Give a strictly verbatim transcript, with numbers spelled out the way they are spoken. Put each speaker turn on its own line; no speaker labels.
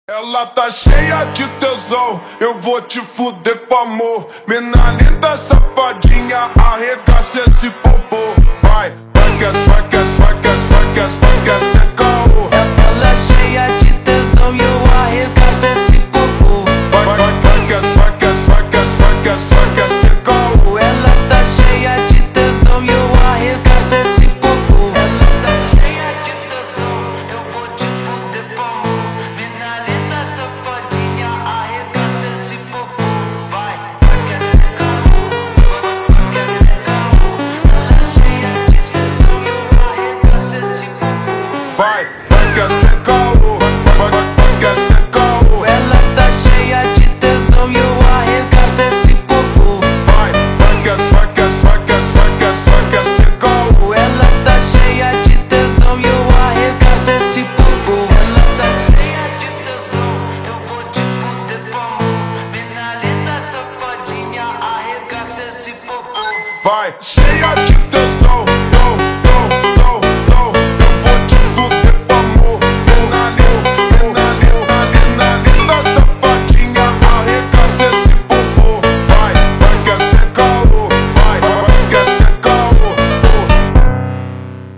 Ela tá cheia de tesão, eu vou te fuder com amor. Mina linda, safadinha, arregaça esse popô. Vai, vai que é só, que é só, que é só, que é só, que é sem caô.
Ela é cheia de tesão e eu arregaço esse popô.
Vai, vai, vai que é só, que é só, que é só, que é só, que é sem caô.
Ela tá cheia de tesão e eu arregaço esse popô. Ela tá cheia de tesão, eu vou te fuder com amor. Mina linda, safadinha, arregaça esse popô. Vai, vai que é sem caô, vai que é sem caô. Ela é cheia de tesão e eu arregaço esse popô.
Vai, vai que é sem caô, vai, vai, vai que é sem caô.
Ela tá cheia de tesão e eu arregaço esse popô.
Vai, vai que é só, que é só, que é só, que é só, que é sem caô.
Ela tá cheia de tesão e eu arregaço esse popô. Ela tá cheia de tesão, eu vou te fuder com amor. Mina linda, safadinha, arregaça esse popô.
Vai.